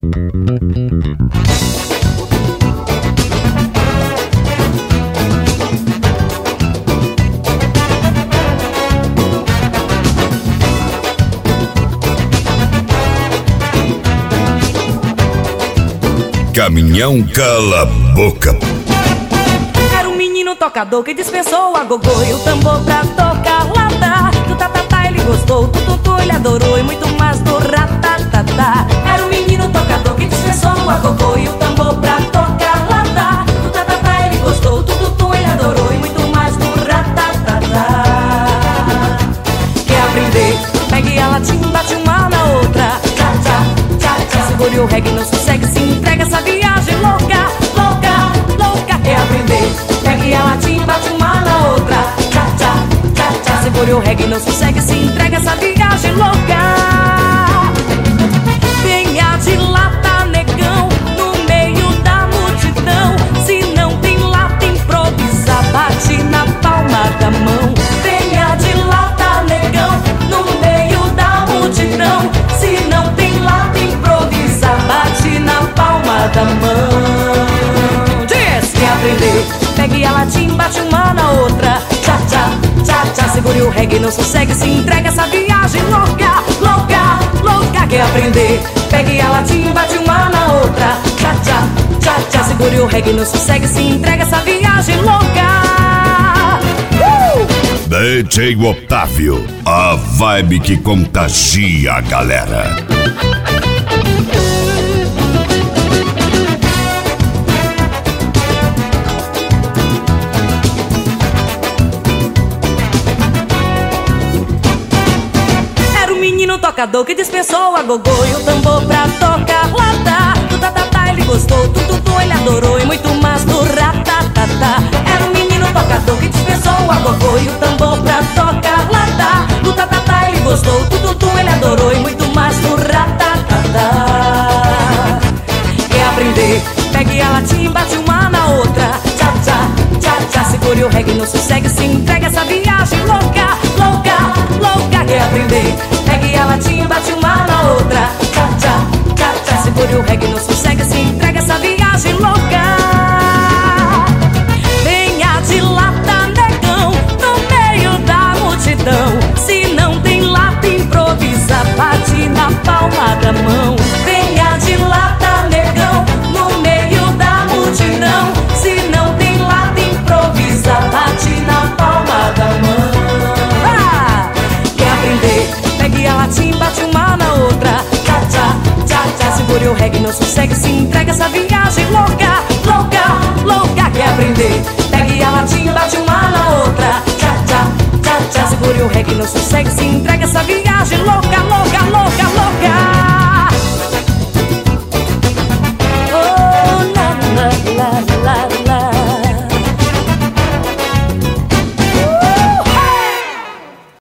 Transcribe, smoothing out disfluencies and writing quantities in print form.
Caminhão Cala Boca. Era um menino tocador que dispensou a gogô e o tambor pra tocar lata. Do tatatá ele gostou, do tutu ele adorou e muito mais do ratatatá. Era um menino tocador que dispensou a gogô e o tambor pra tocar lata. Do tatatá ele gostou, do tutu ele adorou e muito mais do ratatatá. Quer aprender? Pegue a latinha, bate uma na outra. Tchá, tchá, tchá, tchá. Segure o reggae, não sossegue, se entrega essa viagem louca, louca, louca. Quer aprender? Pegue a latinha, bate uma na outra. Tchá, tchá, tchá, tchá. Segure o reggae, não sossegue, se entrega essa viagem louca. Venha de lata, negão, no meio da multidão. Se não tem lata, improvisa, bate na palma da mão. Venha de lata, negão, no meio da multidão. Se não tem lata, improvisa, bate na palma da mão. Diz que aprender, pegue a latinha, bate uma na outra. Tchá, tchá, tchá, tchá. Segure o reggae, não sossegue, se entrega essa viagem louca, louca, louca. Quer aprender? Pegue a latinha, bate uma na outra. Tchá, tchá, tchá, tchá. Segure o reggae, não sossegue, se entrega essa viagem louca. DJ Otávio, a vibe que contagia a galera. Era um menino tocador que dispensou a gogô e o tambor pra tocar lata. Do tatatá ele gostou, do tutu ele adorou e muito mais do ratatatá. Era um menino tocador que dispensou a gogô e o tambor pra tocar lata. Do tatatá ele gostou, do tutu ele adorou e muito mais do ratatatá. Quer aprender? Pegue a latinha, bate uma na outra. Tchá, tchá, tchá, tchá. Segure o reggae, não sossegue, se entrega essa viagem louca, louca, louca. Quer aprender? Pegue a latinha, bate uma na outra. Tchá, tchá, tchá, tchá. Segure o reggae, não sossegue, se entrega essa viagem louca. Venha de lata, negão, no meio da multidão. Se não tem lata, improvisa, bate na palma da mão. Venha de lata, negão, no meio da multidão. Se não tem lata, improvisa, bate na palma da mão. Quer aprender? Pegue a latinha, bate uma na outra. Tchá, tchá, tchá, tchá. Segure o reggae, não sossegue, se entrega essa viagem louca, louca, louca. Quer aprender? Pegue a latinha, bate uma na outra. Tchá, tchá, tchá, tchá. Segure o reggae, não sossegue, se entrega essa viagem.